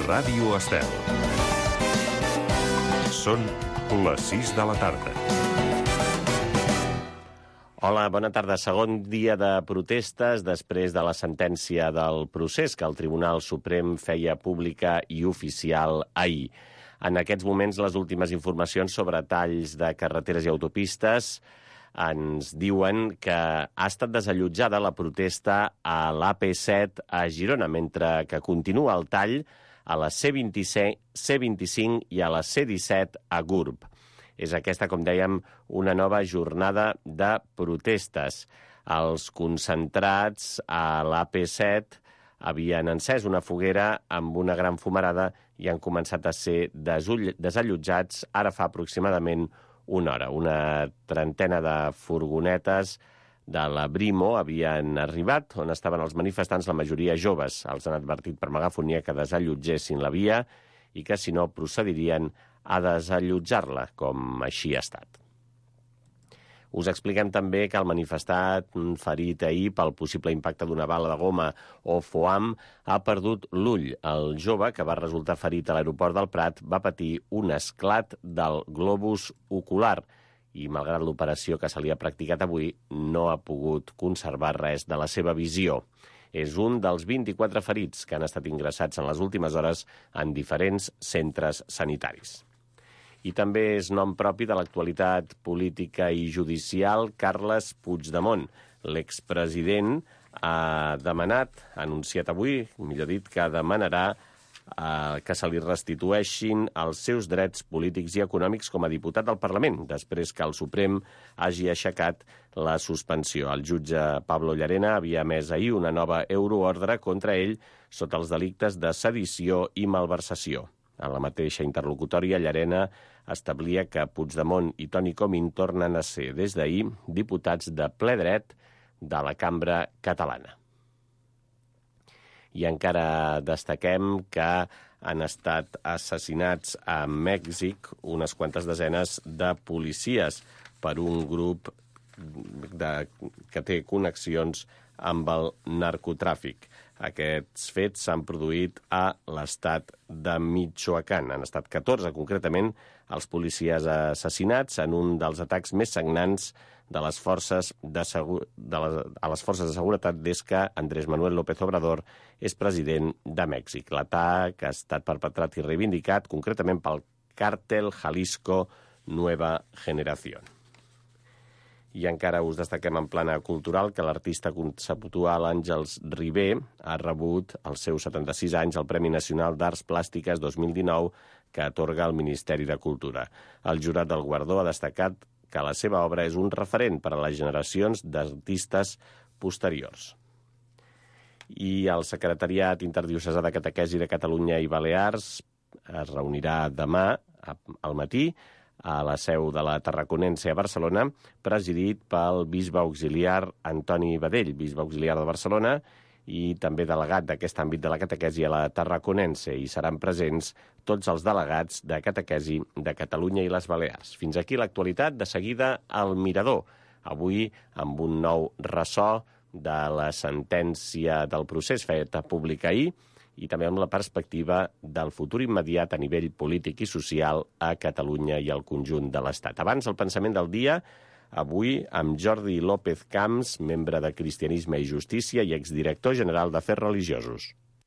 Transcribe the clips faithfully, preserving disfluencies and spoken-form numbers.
Ràdio Estel. Són les sis de la tarda. Hola, bona tarda. Segon dia de protestes després de la sentència del procés que el Tribunal Suprem feia pública i oficial ahir. En aquests moments, les últimes informacions sobre talls de carreteres i autopistes ens diuen que ha estat desallotjada la protesta a l'A P set a Girona, mentre que continua el tall a la C vint-i-cinc, C vint-i-cinc i a la C disset a Gurb. És aquesta, com dèiem, una nova jornada de protestes. Els concentrats a l'A P set havien encès una foguera amb una gran fumarada i han començat a ser desallotjats ara fa aproximadament una hora. Una trentena de furgonetes de la Brimo havien arribat, on estaven els manifestants, la majoria joves. Els han advertit per megafonia que desallotgessin la via i que, si no, procedirien a desallotjar-la, com així ha estat. Us expliquem també que el manifestat ferit ahir pel possible impacte d'una bala de goma o foam ha perdut l'ull. El jove, que va resultar ferit a l'aeroport del Prat, va patir un esclat del globus ocular i, malgrat l'operació que se li ha practicat avui, no ha pogut conservar res de la seva visió. És un dels vint-i-quatre ferits que han estat ingressats en les últimes hores en diferents centres sanitaris. I també és nom propi de l'actualitat política i judicial Carles Puigdemont. L'expresident ha demanat, ha anunciat avui, millor dit, que demanarà eh, que se li restitueixin els seus drets polítics i econòmics com a diputat del Parlament, després que el Suprem hagi aixecat la suspensió. El jutge Pablo Llarena havia emès ahir una nova euroordre contra ell sota els delictes de sedició i malversació. En la mateixa interlocutòria, Llarena establia que Puigdemont i Toni Comín tornen a ser, des d'ahir, diputats de ple dret de la cambra catalana. I encara destaquem que han estat assassinats a Mèxic unes quantes desenes de policies per un grup de, que té connexions amb el narcotràfic. Aquests fets s'han produït a l'estat de Michoacán. Han estat catorze, concretament, els policies assassinats en un dels atacs més sagnants de les forces de, segu... de les... a les forces de seguretat des que Andrés Manuel López Obrador és president de Mèxic. L'atac ha estat perpetrat i reivindicat concretament pel càrtel Jalisco Nueva Generación. I encara us destaquem en plana cultural que l'artista conceptual Àngels Ribé ha rebut als seus setanta-sis anys el Premi Nacional d'Arts Plàstiques dos mil dinou que atorga el Ministeri de Cultura. El jurat del guardó ha destacat que la seva obra és un referent per a les generacions d'artistes posteriors. I el Secretariat Interdiocesà de Catequesi de Catalunya i Balears es reunirà demà al matí a la seu de la Tarraconense a Barcelona, presidit pel bisbe auxiliar Antoni Badell, bisbe auxiliar de Barcelona, i també delegat d'aquest àmbit de la catequesi a la Tarraconense, i seran presents tots els delegats de catequesi de Catalunya i les Balears. Fins aquí l'actualitat, de seguida al Mirador, avui amb un nou ressò de la sentència del procés feta pública ahir, i també amb la perspectiva del futur immediat a nivell polític i social a Catalunya i al conjunt de l'Estat. Abans, el pensament del dia, avui amb Jordi López Camps, membre de Cristianisme i Justícia i exdirector general d'Afers Religiosos.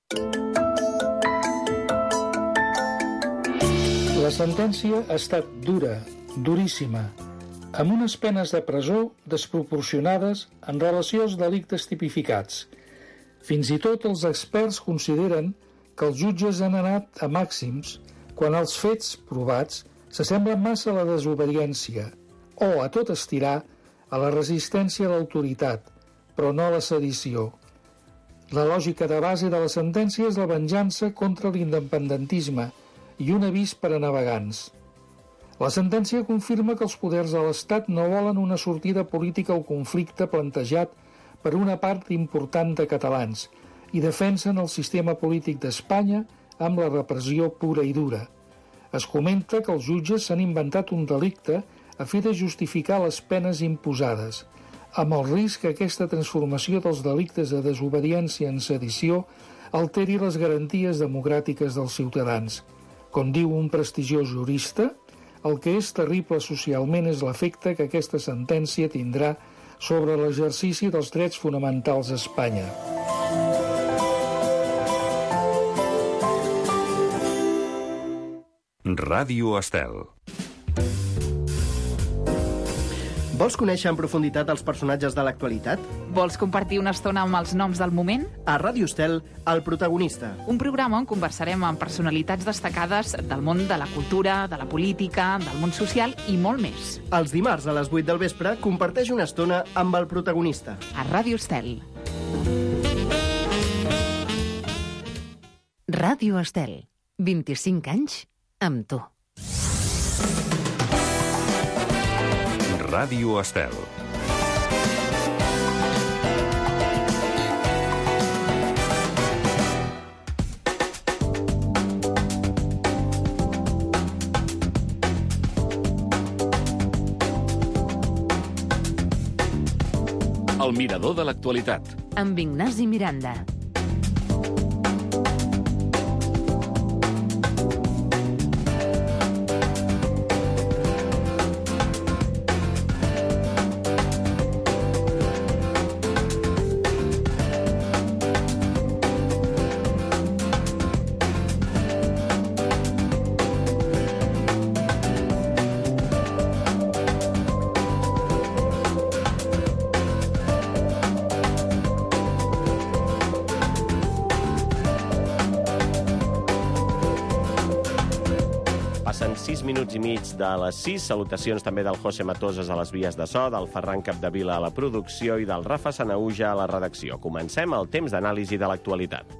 La sentència ha estat dura, duríssima, amb unes penes de presó desproporcionades en relació als delictes tipificats. Fins i tot els experts consideren que els jutges han anat a màxims quan els fets provats s'assemblen massa a la desobediència o, a tot estirar, a la resistència a l'autoritat, però no a la sedició. La lògica de base de la sentència és la venjança contra l'independentisme i un avís per a navegants. La sentència confirma que els poders de l'Estat no volen una sortida política al conflicte plantejat per una part important de catalans i defensen el sistema polític d'Espanya amb la repressió pura i dura. Es comenta que els jutges s'han inventat un delicte a fi de justificar les penes imposades, amb el risc que aquesta transformació dels delictes de desobediència en sedició alteri les garanties democràtiques dels ciutadans. Com diu un prestigiós jurista, el que és terrible socialment és l'efecte que aquesta sentència tindrà sobre l'exercici dels drets fonamentals a Espanya. Ràdio Estel. Vols conèixer en profunditat els personatges de l'actualitat? Vols compartir una estona amb els noms del moment? A Ràdio Estel, El protagonista. Un programa on conversarem amb personalitats destacades del món de la cultura, de la política, del món social i molt més. Els dimarts a les vuit del vespre comparteix una estona amb El protagonista. A Ràdio Estel. Ràdio Estel. vint-i-cinc anys amb tu. Ràdio Estel. El mirador de l'actualitat. Amb Ignasi Miranda. Passen sis minuts i mig de les sis. Salutacions també del José Matoses a les vies de so, del Ferran Capdevila a la producció i del Rafa Sanauja a la redacció. Comencem el temps d'anàlisi de l'actualitat.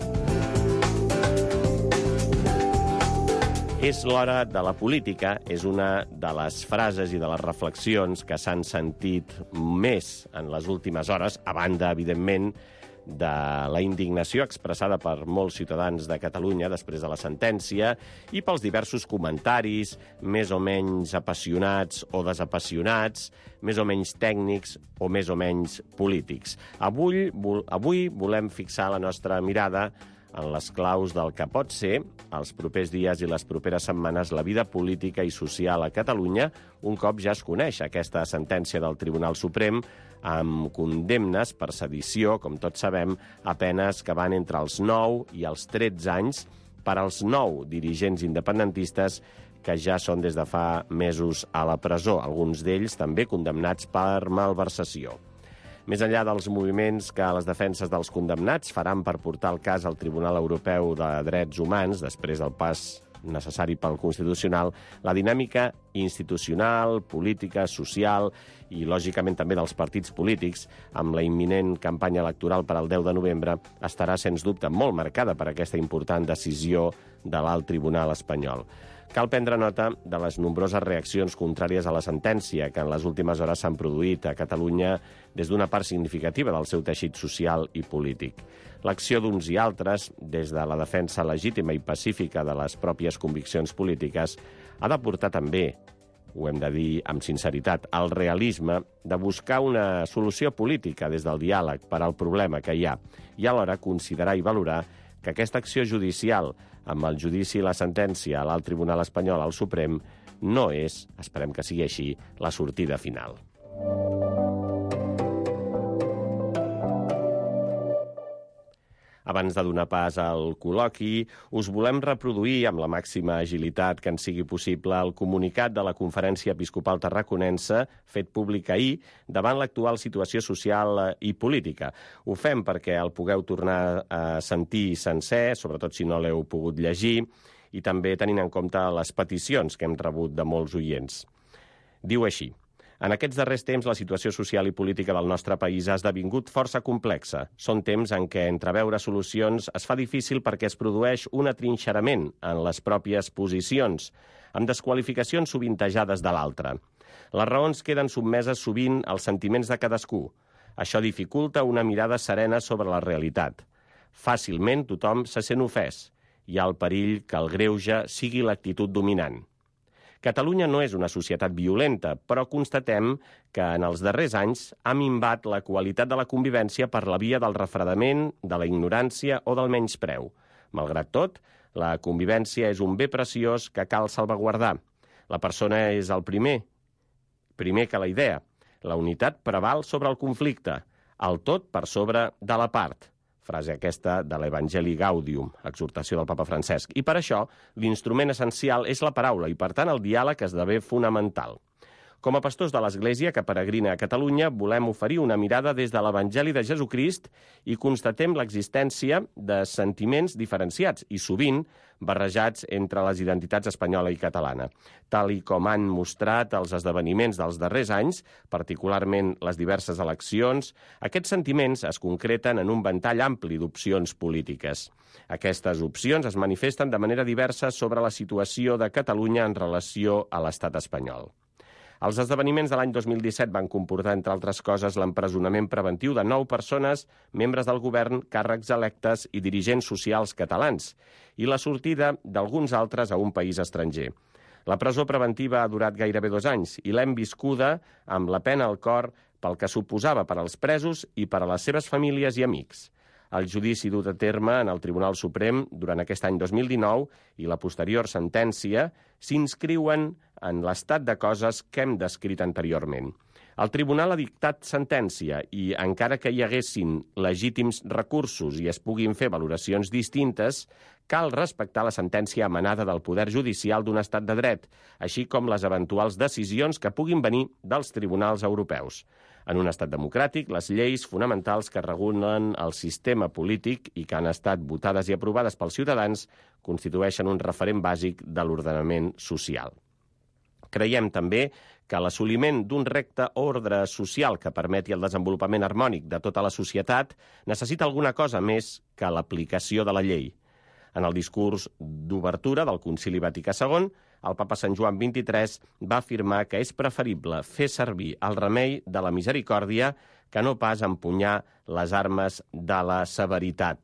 És l'hora de la política, és una de les frases i de les reflexions que s'han sentit més en les últimes hores, a banda, evidentment, de la indignació expressada per molts ciutadans de Catalunya després de la sentència i pels diversos comentaris més o menys apassionats o desapassionats, més o menys tècnics o més o menys polítics. Avui, avui volem fixar la nostra mirada en les claus del que pot ser, els propers dies i les properes setmanes, la vida política i social a Catalunya, un cop ja es coneix aquesta sentència del Tribunal Suprem, amb condemnes per sedició, com tots sabem, a penes que van entre els nou i els tretze anys per als nou dirigents independentistes que ja són des de fa mesos a la presó, alguns d'ells també condemnats per malversació. Més enllà dels moviments que les defenses dels condemnats faran per portar el cas al Tribunal Europeu de Drets Humans, després del pas necessari pel Constitucional, la dinàmica institucional, política, social i, lògicament, també dels partits polítics, amb la imminent campanya electoral per al deu de novembre, estarà, sens dubte, molt marcada per aquesta important decisió de l'Alt Tribunal espanyol. Cal prendre nota de les nombroses reaccions contràries a la sentència que en les últimes hores s'han produït a Catalunya des d'una part significativa del seu teixit social i polític. L'acció d'uns i altres, des de la defensa legítima i pacífica de les pròpies conviccions polítiques, ha de portar també, ho hem de dir amb sinceritat, al realisme de buscar una solució política des del diàleg per al problema que hi ha i alhora considerar i valorar que aquesta acció judicial, amb el judici i la sentència a l'Alt Tribunal Espanyol al Suprem, no és, esperem que sigui així, la sortida final. Abans de donar pas al col·loqui, us volem reproduir amb la màxima agilitat que ens sigui possible el comunicat de la Conferència Episcopal Tarraconense fet públic ahir davant l'actual situació social i política. Ho fem perquè el pugueu tornar a sentir sencer, sobretot si no l'heu pogut llegir, i també tenint en compte les peticions que hem rebut de molts oients. Diu així: en aquests darrers temps, la situació social i política del nostre país ha esdevingut força complexa. Són temps en què entreveure solucions es fa difícil perquè es produeix un atrinxerament en les pròpies posicions, amb desqualificacions sovintejades de l'altre. Les raons queden sotmeses sovint als sentiments de cadascú. Això dificulta una mirada serena sobre la realitat. Fàcilment tothom se sent ofès. Hi ha el perill que el greuge sigui l'actitud dominant. Catalunya no és una societat violenta, però constatem que en els darrers anys ha minvat la qualitat de la convivència per la via del refredament, de la ignorància o del menyspreu. Malgrat tot, la convivència és un bé preciós que cal salvaguardar. La persona és el primer, primer que la idea. La unitat preval sobre el conflicte, el tot per sobre de la part. Frase aquesta de l'Evangeli Gaudium, exhortació del papa Francesc. I per això, l'instrument essencial és la paraula i, per tant, el diàleg esdevé fonamental. Com a pastors de l'Església que peregrina a Catalunya, volem oferir una mirada des de l'Evangeli de Jesucrist i constatem l'existència de sentiments diferenciats i, sovint, barrejats entre les identitats espanyola i catalana. Tal i com han mostrat els esdeveniments dels darrers anys, particularment les diverses eleccions, aquests sentiments es concreten en un ventall ampli d'opcions polítiques. Aquestes opcions es manifesten de manera diversa sobre la situació de Catalunya en relació a l'estat espanyol. Els esdeveniments de l'any dos mil disset van comportar, entre altres coses, l'empresonament preventiu de nou persones, membres del govern, càrrecs electes i dirigents socials catalans, i la sortida d'alguns altres a un país estranger. La presó preventiva ha durat gairebé dos anys i l'hem viscuda amb la pena al cor pel que suposava per als presos i per a les seves famílies i amics. El judici dut a terme en el Tribunal Suprem durant aquest any dos mil dinou i la posterior sentència s'inscriuen en l'estat de coses que hem descrit anteriorment. El Tribunal ha dictat sentència i, encara que hi haguessin legítims recursos i es puguin fer valoracions distintes, cal respectar la sentència emanada del Poder Judicial d'un estat de dret, així com les eventuals decisions que puguin venir dels tribunals europeus. En un estat democràtic, les lleis fonamentals que regulen el sistema polític i que han estat votades i aprovades pels ciutadans constitueixen un referent bàsic de l'ordenament social. Creiem també que l'assoliment d'un recte ordre social que permeti el desenvolupament harmònic de tota la societat necessita alguna cosa més que l'aplicació de la llei. En el discurs d'obertura del Concili Vaticà segon, el papa Sant Joan vint-i-tres va afirmar que és preferible fer servir el remei de la misericòrdia que no pas empunyar les armes de la severitat.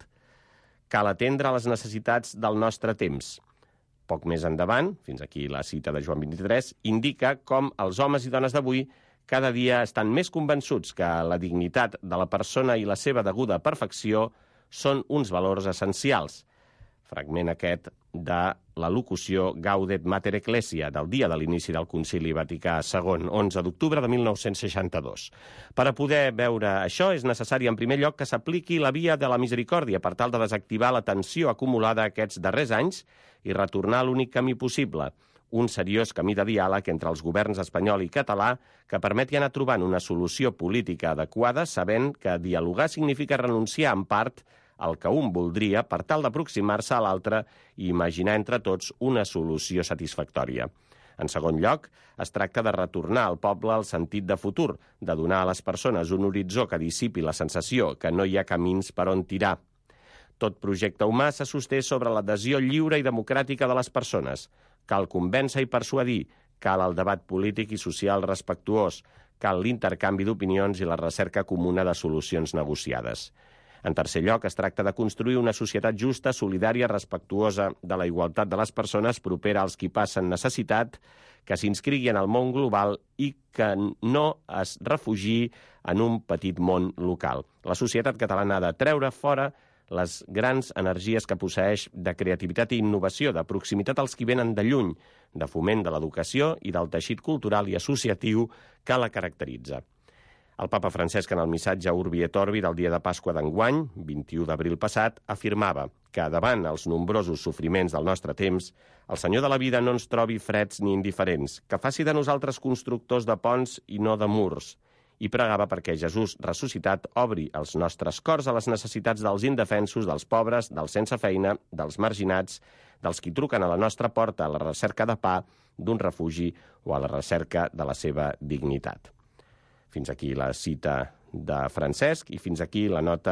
Cal atendre les necessitats del nostre temps. Poc més endavant, fins aquí la cita de Joan vint-i-tres, indica com els homes i dones d'avui cada dia estan més convençuts que la dignitat de la persona i la seva deguda perfecció són uns valors essencials. Fragment aquest de la locució Gaudet Mater Ecclesia del dia de l'inici del Concili Vaticà segon, onze d'octubre de mil nou-cents seixanta-dos. Per a poder veure això és necessari, en primer lloc, que s'apliqui la via de la misericòrdia per tal de desactivar la tensió acumulada aquests darrers anys i retornar a l'únic camí possible, un seriós camí de diàleg entre els governs espanyol i català que permeti anar trobant una solució política adequada, sabent que dialogar significa renunciar en part el que un voldria per tal d'aproximar-se a l'altre i imaginar entre tots una solució satisfactòria. En segon lloc, es tracta de retornar al poble el sentit de futur, de donar a les persones un horitzó que dissipi la sensació que no hi ha camins per on tirar. Tot projecte humà se sosté sobre l'adhesió lliure i democràtica de les persones. Cal convèncer i persuadir, cal el debat polític i social respectuós, cal l'intercanvi d'opinions i la recerca comuna de solucions negociades. En tercer lloc, es tracta de construir una societat justa, solidària, respectuosa de la igualtat de les persones, propera als qui passen necessitat, que s'inscrigui en el món global i que no es refugiï en un petit món local. La societat catalana ha de treure fora les grans energies que posseeix de creativitat i innovació, de proximitat als qui venen de lluny, de foment de l'educació i del teixit cultural i associatiu que la caracteritza. El papa Francesc, en el missatge Urbi et Orbi del dia de Pasqua d'enguany, vint-i-u d'abril passat, afirmava que davant els nombrosos sofriments del nostre temps, el Senyor de la vida no ens trobi freds ni indiferents, que faci de nosaltres constructors de ponts i no de murs, i pregava perquè Jesús ressuscitat obri els nostres cors a les necessitats dels indefensos, dels pobres, dels sense feina, dels marginats, dels qui truquen a la nostra porta a la recerca de pa, d'un refugi o a la recerca de la seva dignitat. Fins aquí la cita de Francesc i fins aquí la nota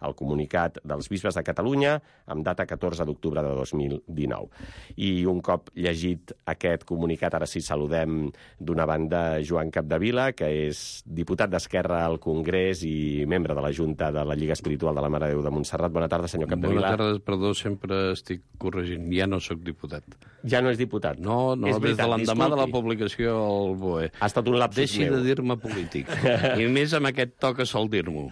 el comunicat dels bisbes de Catalunya amb data catorze d'octubre de dos mil dinou. I un cop llegit aquest comunicat, ara sí saludem d'una banda Joan Capdevila, que és diputat d'Esquerra al Congrés i membre de la Junta de la Lliga Espiritual de la Mare de Déu de Montserrat. Bona tarda, senyor Capdevila. Bona tarda, perdó, sempre estic corregint. Ja no sóc diputat. Ja no és diputat? No, no, és des veritat, de l'endemà de la disculpi. publicació al B O E. Ha estat un lapsus Deixi meu. de dir-me polític. I més amb aquest to que sol dir-m'ho.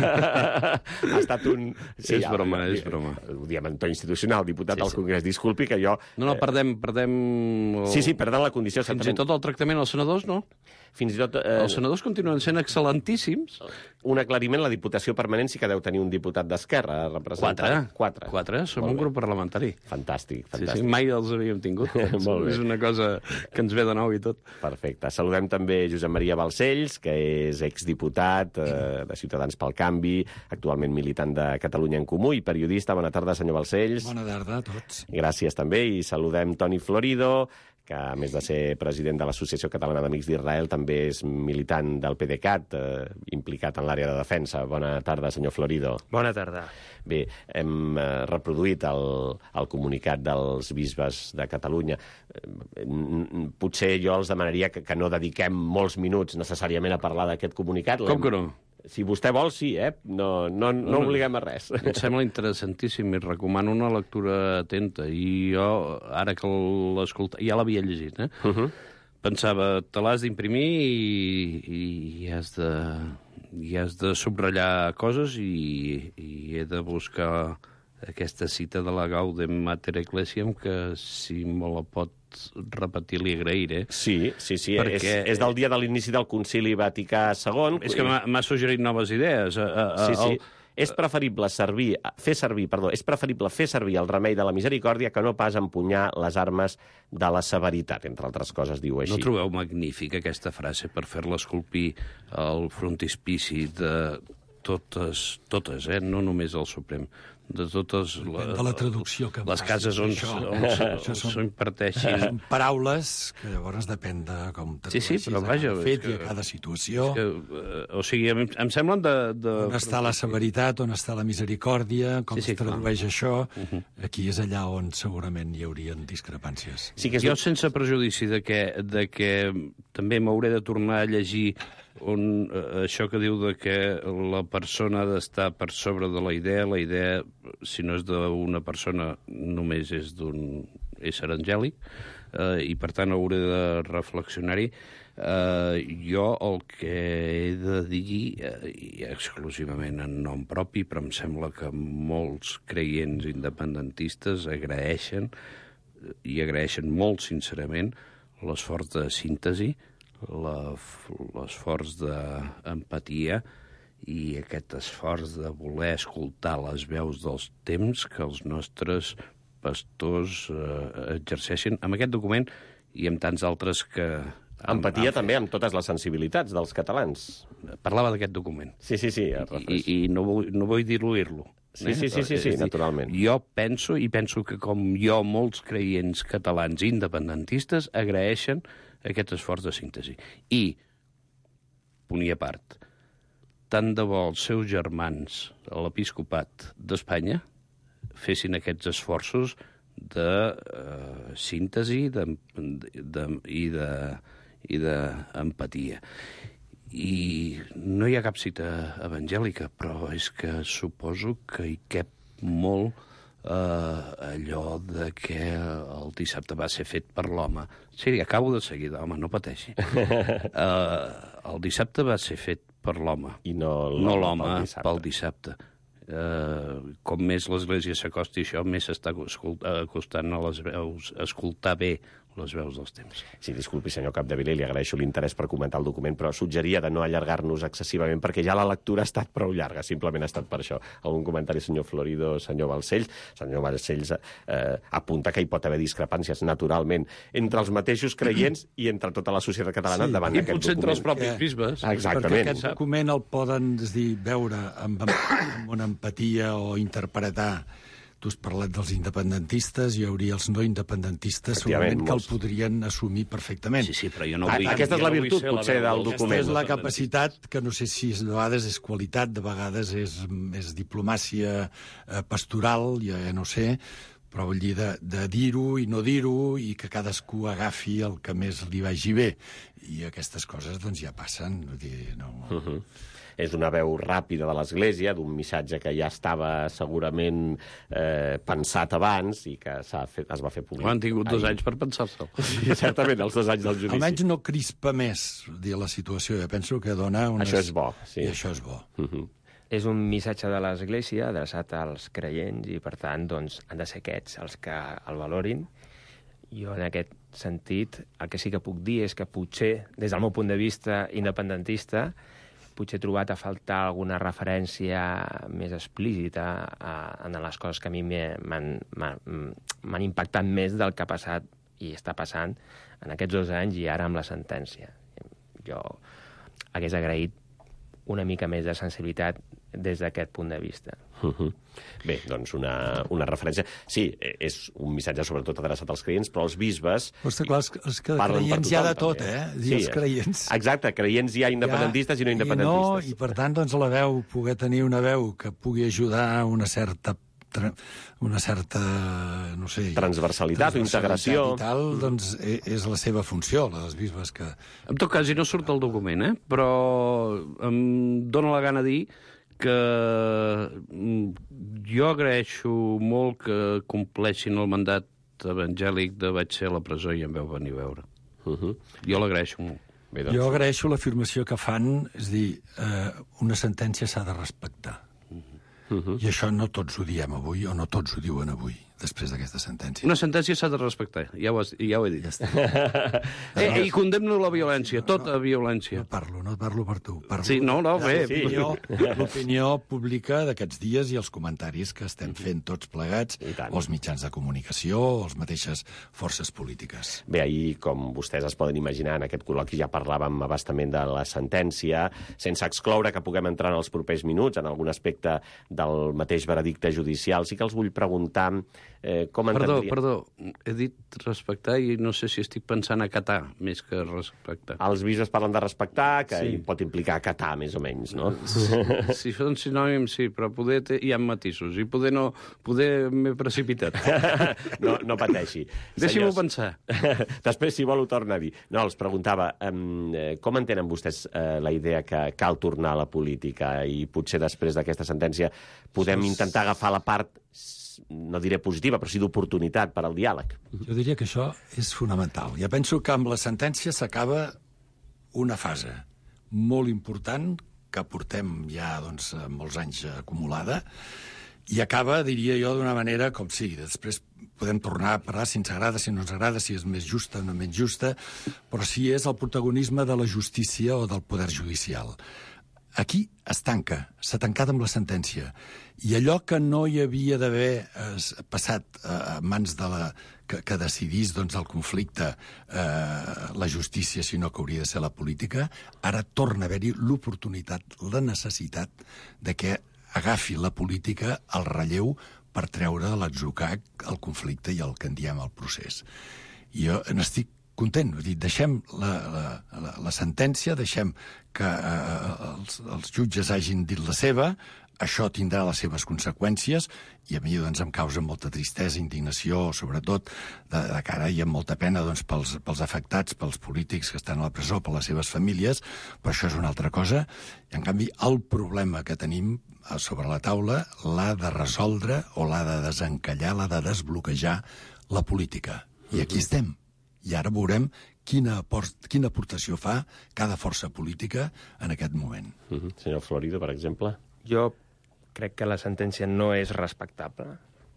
Ha estat un... Sí, és broma, és broma. Ho diem en to institucional, diputat Sí, al sí. Congrés. Disculpi que jo... No, no, perdem... perdem el... Sí, sí, perden la condició, Fins i certament. tot el tractament als senadors, no? Fins i tot... Eh, Els senadors continuen sent excel·lentíssims. un aclariment, la Diputació Permanent sí que deu tenir un diputat d'Esquerra representant. Quatre. Quatre. Quatre, som Molt un bé. grup parlamentari. Fantàstic, Sí, fantàstic. sí, mai els havíem tingut. Molt bé. És una cosa que ens ve de nou i tot. Perfecte. Saludem també Josep Maria Balcells, que és exdiputat eh, de Ciutadans pel Canvi, actualment militant de Catalunya en Comú i periodista. Bona tarda, senyor Balcells. Bona tarda a tots. Gràcies també. I saludem Toni Florido, que a més de ser president de l'Associació Catalana d'Amics d'Israel, també és militant del PDeCAT, eh, implicat en l'àrea de defensa. Bona tarda, senyor Florido. Bona tarda. Bé, hem eh, reproduït el, el comunicat dels bisbes de Catalunya. Eh, Potser jo els demanaria que, que no dediquem molts minuts necessàriament a parlar d'aquest comunicat. Com que no? Si vostè vol, sí, eh? No, no, no, no obliguem a res. Em sembla interessantíssim i recomano una lectura atenta. I jo, ara que l'escolta... Ja l'havia llegit, eh? Uh -huh. Pensava, te l'has d'imprimir i, i has de... i has de subratllar coses i, i he de buscar aquesta cita de la Gaudem Mater Ecclesiam que, si me la pot repetir, li agrairé. Sí, sí, sí. Perquè... És, és del dia de l'inici del Concili Vaticà segon. És que m'ha m'ha suggerit noves idees. A, a, Sí, sí. El... És preferible servir, fer servir, perdó, és preferible fer servir el remei de la misericòrdia que no pas empunyar les armes de la severitat, entre altres coses, diu així. No trobeu magnífica aquesta frase per fer-la esculpir al frontispici de totes, totes, eh? No només el Suprem, de totes la, de la traducció que en les facis, cases on, això. on, Això on són- s'imparteixin. Són paraules que llavors depèn de com Sí, sí, tradueixis però a vaja, cada és fet que- i a cada situació. Que, eh, o sigui, em, em semblen de... de... On està la severitat, on està la misericòrdia, com Sí, sí, es tradueix clar. això. Aquí és allà on segurament hi haurien discrepàncies. Sí que és... Jo, sense prejudici de que, de que també m'hauré de tornar a llegir on, eh, això que diu de que la persona ha d'estar per sobre de la idea, la idea, si no és d'una persona, només és d'un ésser angèlic, eh, i per tant hauré de reflexionar-hi. Eh, jo el que he de dir, eh, i exclusivament en nom propi, però em sembla que molts creients independentistes agraeixen, i agraeixen molt sincerament, l'esforç de síntesi, la- l'esforç d'empatia i aquest esforç de voler escoltar les veus dels temps que els nostres pastors eh, exerceixen amb aquest document i amb tants altres que... Empatia també amb totes les sensibilitats dels catalans. Parlava d'aquest document. Sí, sí, sí. I, i no, vull, no vull diluir-lo. Sí, sí, sí, sí, sí, És a dir, naturalment. Jo penso, i penso que com jo, molts creients catalans independentistes agraeixen aquest esforç de síntesi. I, punt i a part, tant de bo els seus germans a l'episcopat d'Espanya fessin aquests esforços de eh, síntesi de, de, i de i d'empatia. I no hi ha cap cita evangèlica, però és que suposo que hi cap molt eh, allò de que el dissabte va ser fet per l'home. Sí, acabo de seguida, home, no pateixi. eh, el dissabte va ser fet per l'home. I no no l'home l'home pel dissabte. pel dissabte. Eh, com més l'Església s'acosti a això, més s'està escolt- acostant a les veus, a escoltar bé les veus dels temps. Sí, disculpi, senyor Capdevila, li agraeixo l'interès per comentar el document, però suggeria de no allargar-nos excessivament, perquè ja la lectura ha estat prou llarga, simplement ha estat per això. Algun comentari, senyor Florido, senyor Balcells? Senyor Balcells eh, apunta que hi pot haver discrepàncies, naturalment, entre els mateixos creients i entre tota la societat catalana Sí, davant I d'aquest potser entre els document. propis bisbes. Exactament. Perquè aquest document el poden és dir, veure amb, amb una empatia o interpretar tu has parlat dels independentistes, hi hauria els no independentistes, segurament que el podrien assumir perfectament. Sí, sí, però jo no vull... Aquesta és la virtut, potser, del document. Aquesta és la capacitat, que no sé si de vegades és qualitat, de vegades és, és diplomàcia eh, pastoral, ja no sé, però vull dir de, de dir-ho i no dir-ho i que cadascú agafi el que més li vagi bé. I aquestes coses doncs ja passen. Vull dir, no... Uh-huh. És una veu ràpida de l'Església, d'un missatge que ja estava segurament eh, pensat abans i que s'ha fet, es va fer públic. Han tingut dos anys per pensar-se'l. Sí, certament, els dos anys del judici. Almenys no crispa més dir la situació. Jo penso que dona unes... Això és bo, sí. I això és bo. Uh-huh. És un missatge de l'Església adreçat als creients i, per tant, doncs, han de ser aquests els que el valorin. Jo, en aquest sentit, el que sí que puc dir és que potser, des del meu punt de vista independentista, potser he trobat a faltar alguna referència més explícita a, a les coses que a mi m'han impactat més del que ha passat i està passant en aquests dos anys i ara amb la sentència. Jo hagués agraït una mica més de sensibilitat des d'aquest punt de vista. Uh-huh. Bé, doncs una, una referència... Sí, és un missatge sobretot adreçat als creients, però els bisbes... Però està clar, els que creients hi ha de tot, eh? Sí, els creients... Exacte, creients hi ha independentistes ja, i no independentistes. I, no, I per tant, doncs, la veu, poder tenir una veu que pugui ajudar a una certa una certa, no sé... Transversalitat, transversalitat o integració. I tal, doncs és la seva funció, la dels bisbes que... En tot cas, i no surt el document, eh? Però em dóna la gana dir que jo agraeixo molt que compleixin el mandat evangèlic de vaig ser a la presó i em veu venir a veure. Uh-huh. Jo l'agraeixo molt. Bé, doncs... Jo agraeixo l'afirmació que fan, és dir, eh, una sentència s'ha de respectar. Uh-huh. I això no tots ho diem avui, o no tots ho diuen avui, després d'aquesta sentència. Una sentència s'ha de respectar, ja ho, has, ja ho he dit. Ja eh, I condemno la violència, tota no, violència. No parlo, no parlo per tu. Parlo sí, no, no, bé. L'opinió pública d'aquests dies i els comentaris que estem fent tots plegats, els mitjans de comunicació, les mateixes forces polítiques. Bé, ahir, com vostès es poden imaginar, en aquest col·loqui ja parlàvem abastament de la sentència, sense excloure que puguem entrar en els propers minuts en algun aspecte del mateix veredicte judicial. Sí que els vull preguntar eh, com perdó, entendria... Perdó, he dit respectar i no sé si estic pensant acatar més que respectar. Els bisbes parlen de respectar, que sí. Pot implicar acatar, més o menys, no? Si són sinònims, sí, però poder té... hi ha matisos i poder no... poder m'he precipitat. no, no pateixi. Deixi-m'ho pensar. Després, si vol, ho torna a dir. No, els preguntava, eh, com entenen vostès eh, la idea que cal tornar a la política i potser després d'aquesta sentència podem intentar agafar la part, no diré positiva, però sí d'oportunitat per al diàleg. Jo diria que això és fonamental. Ja penso que amb la sentència s'acaba una fase molt important que portem ja doncs, molts anys acumulada i acaba, diria jo, d'una manera com sigui. Després podem tornar a parlar si ens agrada, si no ens agrada, si és més justa o no menys justa, però si és el protagonisme de la justícia o del poder judicial. Aquí es tanca, s'ha tancat amb la sentència. I allò que no hi havia d'haver eh, passat eh, a mans de la... que, que decidís doncs, el conflicte eh, la justícia, sinó que hauria de ser la política, ara torna a haver-hi l'oportunitat, la necessitat de que agafi la política al relleu per treure de l'atzucac el conflicte i el que en diem el procés. I jo n'estic content, vull dir, deixem la, la, la, la sentència, deixem que eh, els, els jutges hagin dit la seva, això tindrà les seves conseqüències i a mi doncs, em causa molta tristesa, indignació, sobretot de, de cara i amb molta pena doncs, pels, pels afectats, pels polítics que estan a la presó, per les seves famílies, però això és una altra cosa. I en canvi el problema que tenim sobre la taula l'ha de resoldre o l'ha de desencallar, l'ha de desbloquejar la política. I aquí estem. I ara veurem quina, aport, quina aportació fa cada força política en aquest moment. Uh-huh. Senyor Florido, per exemple. Jo crec que la sentència no és respectable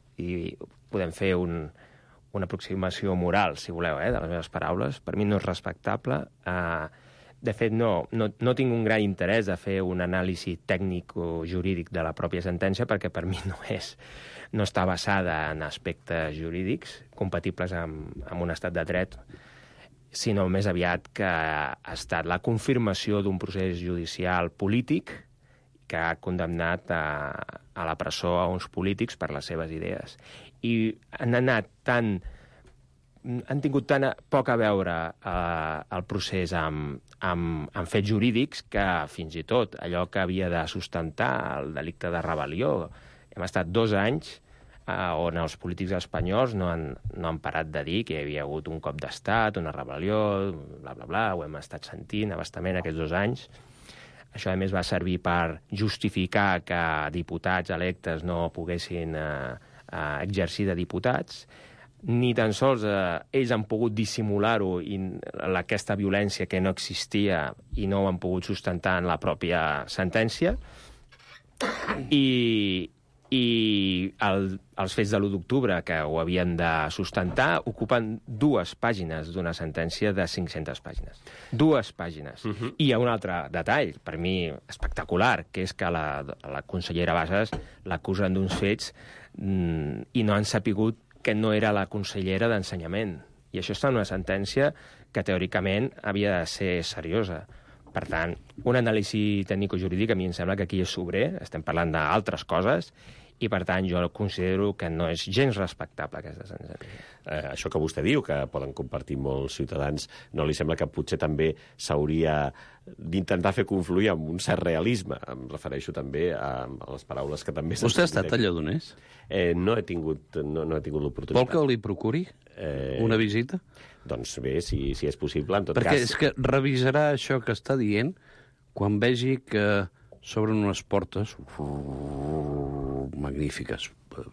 i podem fer un, una aproximació moral, si voleu, eh, de les meves paraules. Per mi no és respectable. Uh, de fet, no, no, no tinc un gran interès a fer un anàlisi tècnic o jurídic de la pròpia sentència perquè per mi no és... no està basada en aspectes jurídics compatibles amb, amb un estat de dret, sinó més aviat que ha estat la confirmació d'un procés judicial polític que ha condemnat a, a la presó a uns polítics per les seves idees. I han anat tan... han tingut tan poc a veure eh, el procés amb, amb, amb fets jurídics que fins i tot allò que havia de sustentar el delicte de rebel·lió. Hem estat dos anys eh, on els polítics espanyols no han, no han parat de dir que hi havia hagut un cop d'estat, una rebel·lió, bla, bla, bla, ho hem estat sentint abastament aquests dos anys. Això, a més, va servir per justificar que diputats electes no poguessin eh, eh, exercir de diputats. Ni tan sols eh, ells han pogut dissimular-ho i aquesta violència que no existia i no ho han pogut sustentar en la pròpia sentència. I, i el, els fets de l'u d'octubre, que ho havien de sustentar, ocupen dues pàgines d'una sentència de cinc-centes pàgines. Dues pàgines. Uh-huh. I hi ha un altre detall, per mi espectacular, que és que la, la consellera Bassas l'acusen d'uns fets mm, i no han sapigut que no era la consellera d'Ensenyament. I això està en una sentència que teòricament havia de ser seriosa. Per tant, un anàlisi tècnico-jurídic a mi em sembla que aquí és sobrer, estem parlant d'altres coses, i per tant jo considero que no és gens respectable aquesta sentència. Eh, això que vostè diu, que poden compartir molts ciutadans, no li sembla que potser també s'hauria d'intentar fer confluir amb un cert realisme? Em refereixo també a, a les paraules que també... Vostè ha estat a Lledoners? Eh, no he tingut, no, no he tingut l'oportunitat. Vol que li procuri eh... una visita? Doncs bé, si, si és possible, en tot Perquè cas... és que revisarà això que està dient quan vegi que s'obren unes portes magnífiques.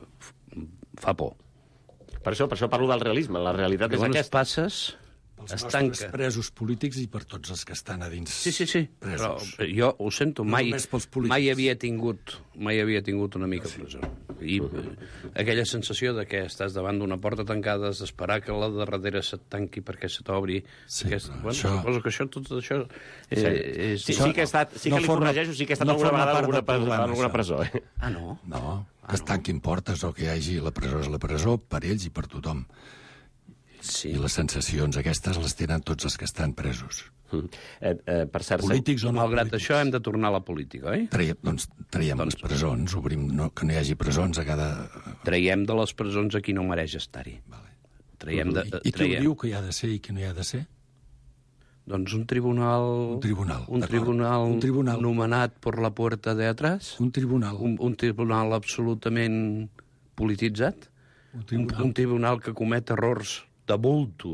Fa por. Per això, per això parlo del realisme. La realitat és aquesta. Passes... Pels es nostres tanca. presos polítics i per tots els que estan a dins sí, sí, sí. presos. Però jo ho sento, mai, no mai havia tingut mai havia tingut una mica sí. presó. I uh-huh. aquella sensació de que estàs davant d'una porta tancada, has d'esperar que la de darrere se't tanqui perquè se t'obri. Sí, Aquest, bueno, això... suposo que això, tot això... Eh, sí. És... Sí, sí que, he estat, sí que no li forma, corregeixo, sí que he estat no alguna vegada en alguna, problema, alguna presó. Eh? Ah, no? No, que ah, es tanquin no. portes o que hi hagi la presó, la presó per ells i per tothom. Sí. I les sensacions aquestes les tenen tots els que estan presos. Mm. Eh, eh, per cert, polítics o no malgrat polítics. Això hem de tornar a la política, oi? Traiem, doncs traiem doncs, les presons, obrim, no, que no hi hagi presons a cada... Traiem de les presons a qui no mereix estar-hi. Vale. Traiem de, I, i qui traiem... diu que hi ha de ser i qui no hi ha de ser? Doncs un tribunal... Un tribunal, un tribunal, un tribunal nomenat per la puerta de atrás. Un tribunal. Un, un tribunal absolutament polititzat. Un tribunal. Un, un tribunal que comet errors de bulto,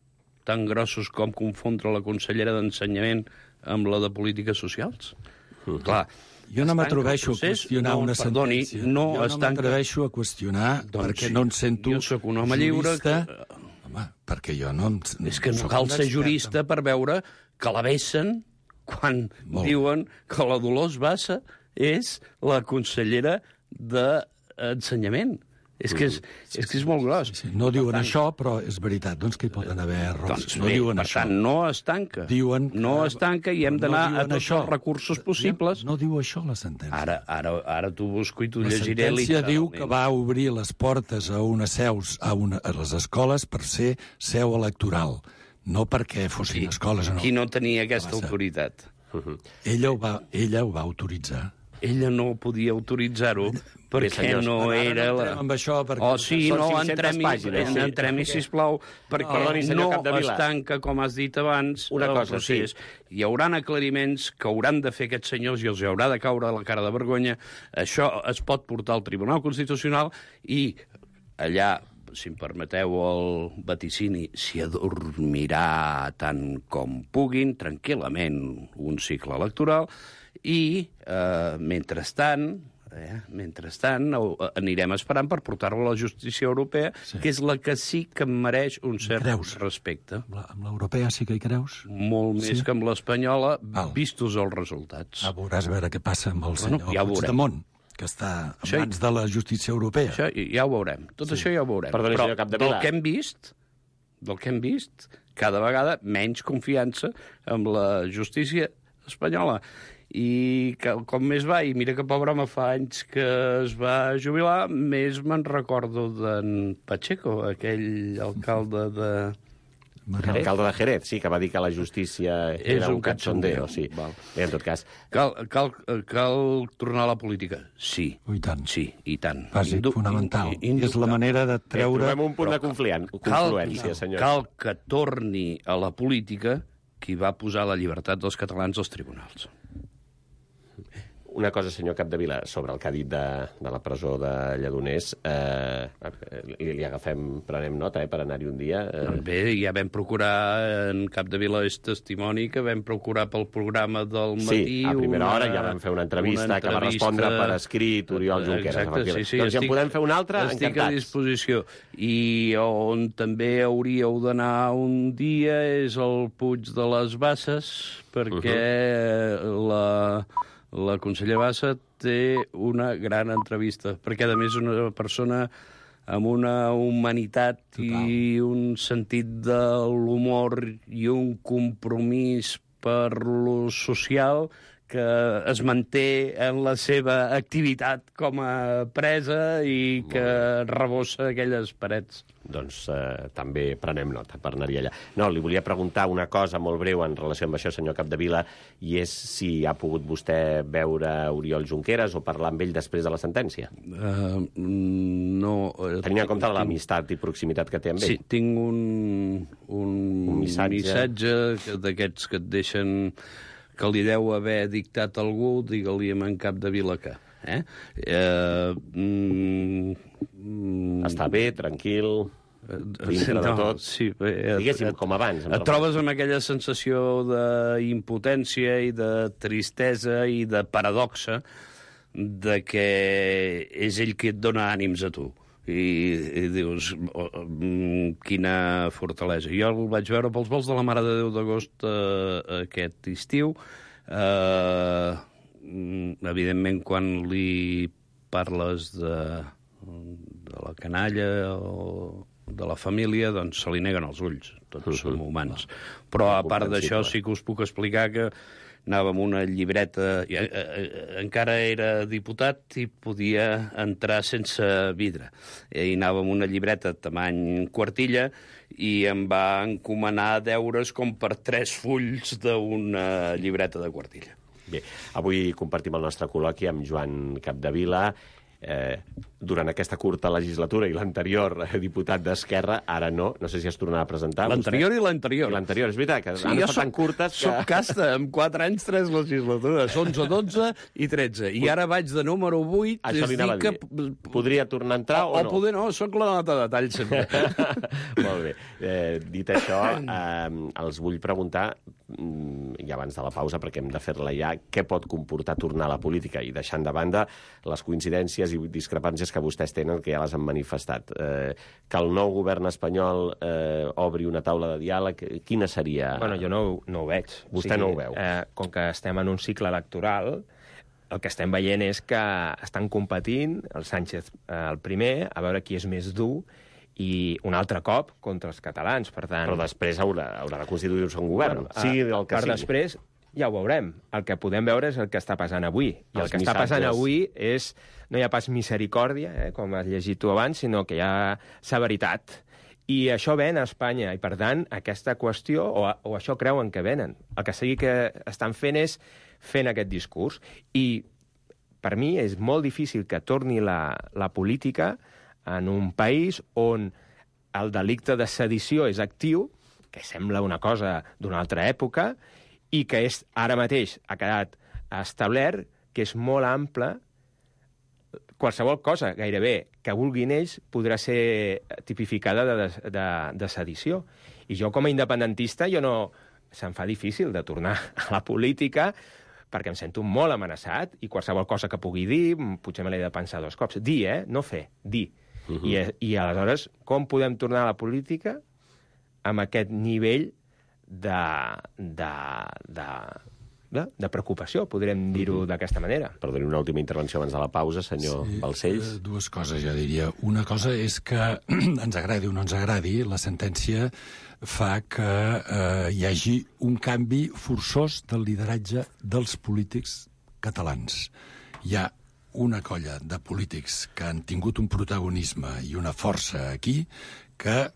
tan grossos com confondre la consellera d'Ensenyament amb la de Polítiques Socials. Uh-huh. Clar, jo no m'atreveixo a qüestionar no, una perdoni, sentència. No jo no m'atreveixo a qüestionar doncs, perquè no em sento jo soc un home lliure jurista. Que... Home, perquè jo no... Em, és que no no cal ser jurista per veure que la vessen quan Molt. diuen que la Dolors Bassa és la consellera d'Ensenyament. És que és, és que és molt gros. Sí, sí. No diuen tant... això, però és veritat. Doncs que hi poden haver errors. Doncs no bé, diuen per això. tant, no es tanca. Diuen que... No es tanca i hem d'anar no a tots això. els recursos possibles. No diu això la sentència. Ara, ara, ara t'ho busco i t'ho llegiré literalment. La sentència diu que va obrir les portes a unes seus a, una, a les escoles per ser seu electoral. No perquè fossin qui, escoles o no. Qui no tenia aquesta autoritat? Uh-huh. Ella, ho va, ella ho va autoritzar. Ella no podia autoritzar-ho perquè senyors, no era... No entrem amb això, perquè... Oh, sí, no, entrem-hi, pàgines, sí. entrem-hi, sisplau, perquè no, perdoni, no es tanca, com has dit abans, una cosa, sí. Hi haurà aclariments que hauran de fer aquests senyors i els haurà de caure la cara de vergonya. Això es pot portar al Tribunal Constitucional i allà, si em permeteu el vaticini, s'hi adormirà tant com puguin, tranquil·lament, un cicle electoral, i, eh, mentrestant, eh, mentrestant, anirem esperant per portar-lo a la justícia europea, sí. que és la que sí que em mereix un cert creus? respecte. Amb, la, amb l'europea sí que hi creus? Molt sí? més que amb l'espanyola, Val. vistos els resultats. Ah, veuràs a veure què passa amb el senyor bueno, ja Puigdemont, que està en això, mans de la justícia europea. Això ja ho veurem. Tot sí. això ja ho veurem. Perdoni, però del que hem vist, del que hem vist, cada vegada menys confiança amb la justícia espanyola. I que, com més va, i mira que pobre home fa anys que es va jubilar, més me'n recordo d'en Pacheco, aquell alcalde de... L'alcalde de Jerez, sí, que va dir que la justícia És era un un cachondeo, sí. Val. Bé, en tot cas... Cal, cal, cal tornar a la política? Sí. Oh, i tant. Sí, i tant. Bàsic, Indu- fonamental. in- És la manera de Bé, treure... trobem un punt de confluent- confluència, senyors. Cal que torni a la política qui va posar la llibertat dels catalans als tribunals. Una cosa, senyor Capdevila, sobre el que ha dit de, de la presó de Lledoners. Eh, li, li agafem, prenem nota, eh, per anar-hi un dia. Eh. Bé, ja vam procurar, en Capdevila és testimoni, que vam procurar pel programa del matí... Sí, a primera una, hora ja vam fer una entrevista, una que va respondre per escrit Oriol Junqueras. Exacte, sí, sí. Doncs ja en podem fer una altra, estic encantats. a disposició. I on també hauríeu d'anar un dia és el Puig de les Basses, perquè uh-huh. la... La consellera Bassa té una gran entrevista, perquè, a més, és una persona amb una humanitat Total. I un sentit de l'humor i un compromís per lo social que es manté en la seva activitat com a presa i que rebossa aquelles parets. Doncs eh, també prenem nota per anar-hi allà. No, li volia preguntar una cosa molt breu en relació amb això, senyor Capdevila, i és si ha pogut vostè veure Oriol Junqueras o parlar amb ell després de la sentència. Uh, no... Tenint en compte l'amistat i proximitat que té amb ell. Sí, tinc un, un, un missatge, missatge d'aquests que et deixen... que li deu haver dictat algú, digue-li amb en Capdevila que... Eh? Eh, mm, mm, Està bé, tranquil, dintre no, de tot. Sí, bé, et, diguéssim, et, com abans. Et trobes amb aquella sensació d'impotència i de tristesa i de paradoxa de que és ell qui et dona ànims a tu. I, i dius, oh, quina fortalesa. Jo el vaig veure pels vols de la Mare de Déu d'agost eh, aquest estiu. Eh, evidentment, quan li parles de, de la canalla o de la família, doncs se li neguen els ulls. Tots uh-huh. som humans. Però, a part d'això, sí que us puc explicar que anava amb una llibreta, i, eh, eh, encara era diputat i podia entrar sense vidre. I anava amb una llibreta tamany quartilla i em va encomanar deures com per tres fulls d'una llibreta de quartilla. Bé, avui compartim el nostre col·loqui amb Joan Capdevila, eh, durant aquesta curta legislatura i l'anterior diputat d'Esquerra, ara no, no sé si es tornarà a presentar. L'anterior i l'anterior. I l'anterior, és veritat, que sí, han estat tan curtes que... Soc casta, amb quatre anys, tres legislatures, onze, dotze i tretze. I ara vaig de número vuit. Això li anava a dir. Que... Podria tornar a entrar o, o no? O poder no, soc la nota de tall sempre. Molt bé. Eh, dit això, eh, els vull preguntar, i abans de la pausa, perquè hem de fer-la ja, què pot comportar tornar a la política i deixant de banda les coincidències i discrepàncies que vostès tenen, que ja les han manifestat. Eh, que el nou govern espanyol eh, obri una taula de diàleg, quina seria? Bueno, jo no, no ho veig. Vostè o sigui, no ho veu. Eh, com que estem en un cicle electoral, el que estem veient és que estan competint el Sánchez eh, el primer, a veure qui és més dur, i un altre cop contra els catalans, per tant... Però després haurà, haurà de constituir-se un govern, bueno, sigui el que per sigui. Després ja ho veurem. El que podem veure és el que està passant avui. I Els el que missatges... està passant avui és... No hi ha pas misericòrdia, eh, com has llegit tu abans, sinó que hi ha severitat. I això ven a Espanya. I, per tant, aquesta qüestió, o, o això creuen que venen. El que sigui que estan fent és fent aquest discurs. I, per mi, és molt difícil que torni la, la política en un país on el delicte de sedició és actiu, que sembla una cosa d'una altra època, i que és, ara mateix ha quedat establert que és molt ample. Qualsevol cosa, gairebé, que vulguin ells, podrà ser tipificada de, de, de sedició. I jo, com a independentista, jo no... se'm fa difícil de tornar a la política perquè em sento molt amenaçat i qualsevol cosa que pugui dir, potser me l'he de pensar dos cops. Dir, eh? No fer, dir. Uh-huh. I, I aleshores, com podem tornar a la política amb aquest nivell de, de, de, de, de preocupació, podrem dir-ho uh-huh. d'aquesta manera? Perdoni, una última intervenció abans de la pausa, senyor sí, Balcells. Dues coses, jo diria. Una cosa és que ens agradi o no ens agradi, la sentència fa que eh, hi hagi un canvi forçós del lideratge dels polítics catalans. Hi ha una colla de polítics que han tingut un protagonisme i una força aquí que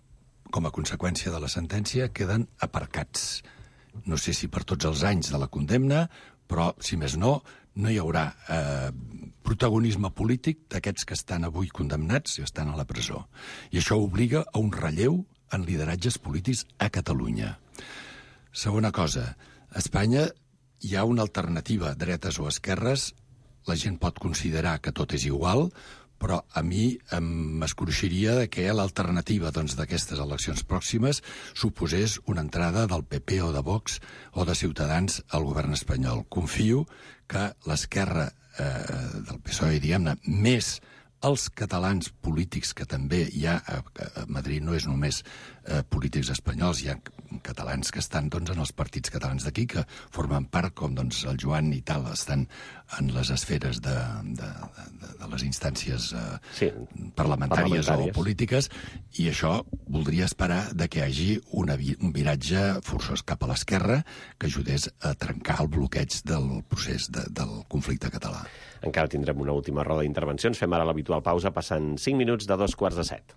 com a conseqüència de la sentència, queden aparcats. No sé si per tots els anys de la condemna, però, si més no, no hi haurà eh, protagonisme polític d'aquests que estan avui condemnats i estan a la presó. I això obliga a un relleu en lideratges polítics a Catalunya. Segona cosa, a Espanya hi ha una alternativa, dretes o esquerres. La gent pot considerar que tot és igual, però a mi m'escruixiria de que l'alternativa doncs, d'aquestes eleccions pròximes suposés una entrada del P P o de Vox o de Ciutadans al govern espanyol. Confio que l'esquerra eh, del P S O E, diguem-ne, més els catalans polítics, que també hi ha a, a Madrid, no és només eh, polítics espanyols, hi ha catalans que estan doncs, en els partits catalans d'aquí, que formen part, com doncs, el Joan i tal, estan en les esferes de, de, de, de les instàncies eh, sí, parlamentàries, parlamentàries o polítiques, i això voldria esperar de que hi hagi una, un viratge forçós cap a l'esquerra que ajudés a trencar el bloqueig del procés de, del conflicte català. Encara tindrem una última roda d'intervencions. Fem ara l'habitual pausa, passant cinc minuts de dos quarts de set.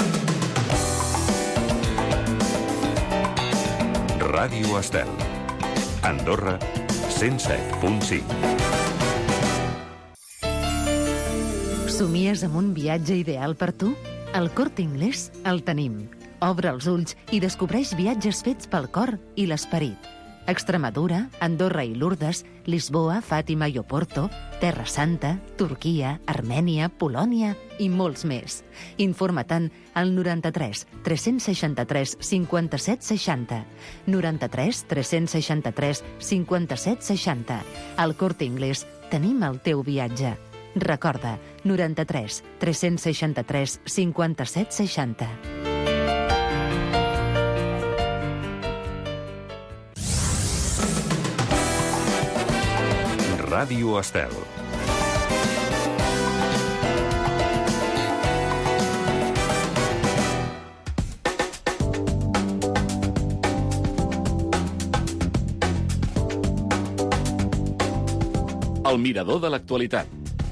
Ràdio Estel. Andorra, cent set punt cinc. Somies amb un viatge ideal per tu? Al Corte Inglés el tenim. Obre els ulls i descobreix viatges fets pel cor i l'esperit. Extremadura, Andorra i Lourdes, Lisboa, Fàtima i Oporto, Terra Santa, Turquia, Armènia, Polònia i molts més. Informa-te'n al noranta-tres tres-cents seixanta-tres cinquanta-set seixanta. noranta-tres tres-cents seixanta-tres cinquanta-set seixanta. Al Corte Inglés tenim el teu viatge. Recorda, noranta-tres tres-cents seixanta-tres cinquanta-set seixanta. Ràdio Estel. El mirador de l'actualitat.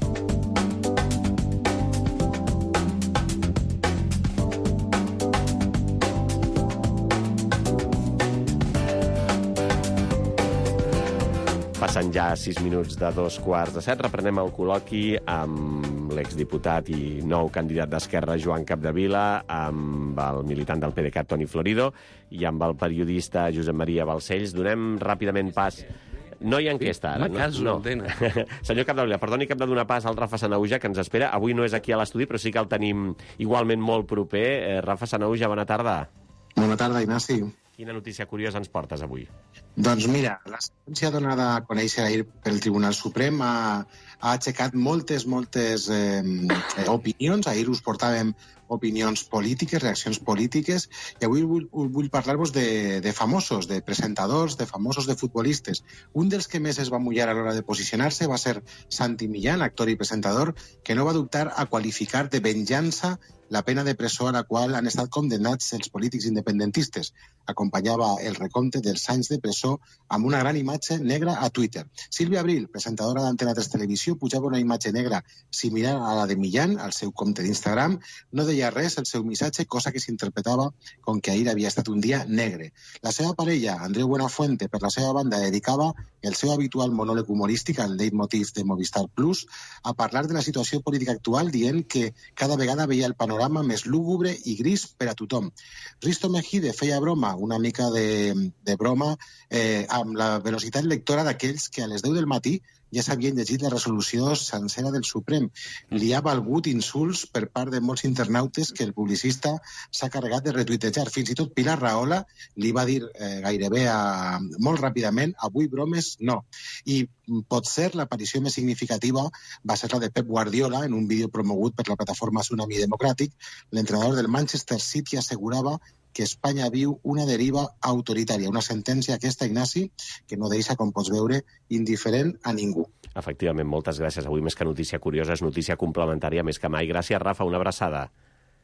Passen ja sis minuts de dos quarts de set. Reprenem el col·loqui amb l'exdiputat i nou candidat d'Esquerra, Joan Capdevila, amb el militant del P D Cat, Toni Florido, i amb el periodista Josep Maria Balcells. Donem ràpidament pas... No hi ha enquesta, ara. Me caso, no. no. Senyor Capdevila, perdoni que hem de donar pas al Rafa Sanauja, que ens espera. Avui no és aquí a l'estudi, però sí que el tenim igualment molt proper. Eh, Rafa Sanauja, bona tarda. Bona tarda, Ignasi. Quina notícia curiosa ens portes avui? Doncs mira, la sentència donada a conèixer ahir pel Tribunal Suprem ha, ha aixecat moltes, moltes eh, opinions. Ahir us portàvem opinions polítiques, reaccions polítiques, i avui vull, vull parlar-vos de, de famosos, de presentadors, de famosos, de futbolistes. Un dels que més es va mullar a l'hora de posicionar-se va ser Santi Millán, actor i presentador, que no va dubtar a qualificar de venjança la pena de presó a la qual han estat condemnats els polítics independentistes. Acompanyava el recompte dels anys de presó amb una gran imatge negra a Twitter. Sílvia Abril, presentadora d'Antena tres Televisió, pujava una imatge negra similar a la de Millán al seu compte d'Instagram. No deia res el seu missatge, cosa que s'interpretava com que ahir havia estat un dia negre. La seva parella, Andreu Buenafuente, per la seva banda, dedicava el seu habitual monòleg humorístic, el leitmotiv de Movistar Plus, a parlar de la situació política actual, dient que cada vegada veia el panorama més lúgubre i gris per a tothom. Risto Mejide feia broma, una mica de, de broma, eh, amb la velocitat lectora d'aquells que a les deu del matí ja s'havien llegit la resolució sencera del Suprem. Li ha valgut insults per part de molts internautes que el publicista s'ha carregat de retuitejar. Fins i tot Pilar Rahola li va dir eh, gairebé a, molt ràpidament, avui bromes no. I potser l'aparició més significativa va ser la de Pep Guardiola en un vídeo promogut per la plataforma Tsunami Democràtic. L'entrenador del Manchester City assegurava que Espanya viu una deriva autoritària, una sentència aquesta, Ignasi, que no deixa, com pots veure, indiferent a ningú. Efectivament, moltes gràcies. Avui, més que notícia curiosa, és notícia complementària més que mai. Gràcies, Rafa, una abraçada.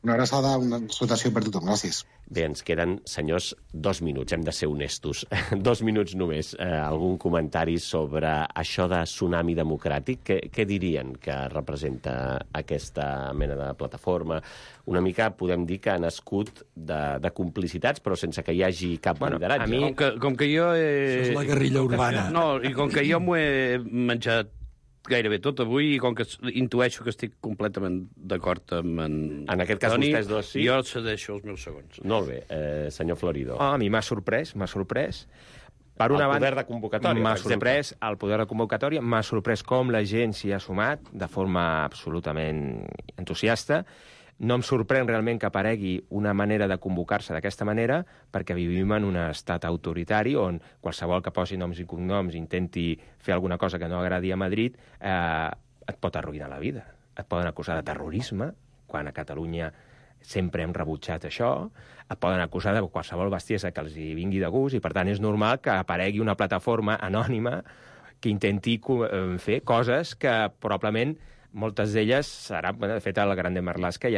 Una abraçada, una salutació per tothom. Gràcies. Bé, ens queden, senyors, dos minuts. Hem de ser honestos. Dos minuts només. Eh, algun comentari sobre això de tsunami democràtic? Què, què dirien que representa aquesta mena de plataforma? Una mica podem dir que ha nascut de, de complicitats, però sense que hi hagi cap bueno, lideratge. A mi, com que, com que jo... He... Això és la guerrilla urbana. No, i com que jo m'ho he menjat gairebé tot avui, i com que intueixo que estic completament d'acord amb en En aquest cas, Toni, vostès dos, sí? Jo cedeixo els meus segons. Molt bé. Eh, senyor Florido. Oh, a mi m'ha sorprès, m'ha sorprès. Per una el poder banda, de convocatòria, m'ha per exemple. sorprès el poder de convocatòria, m'ha sorprès com la gent s'hi ha sumat de forma absolutament entusiasta. No em sorprèn realment que aparegui una manera de convocar-se d'aquesta manera, perquè vivim en un estat autoritari on qualsevol que posi noms i cognoms intenti fer alguna cosa que no agradi a Madrid eh, et pot arruïnar la vida. Et poden acusar de terrorisme, quan a Catalunya sempre hem rebutjat això, et poden acusar de qualsevol bestiesa que els hi vingui de gust, i per tant és normal que aparegui una plataforma anònima que intenti fer coses que probablement moltes d'elles seran, bueno, de fet, el Grande Marlaska ja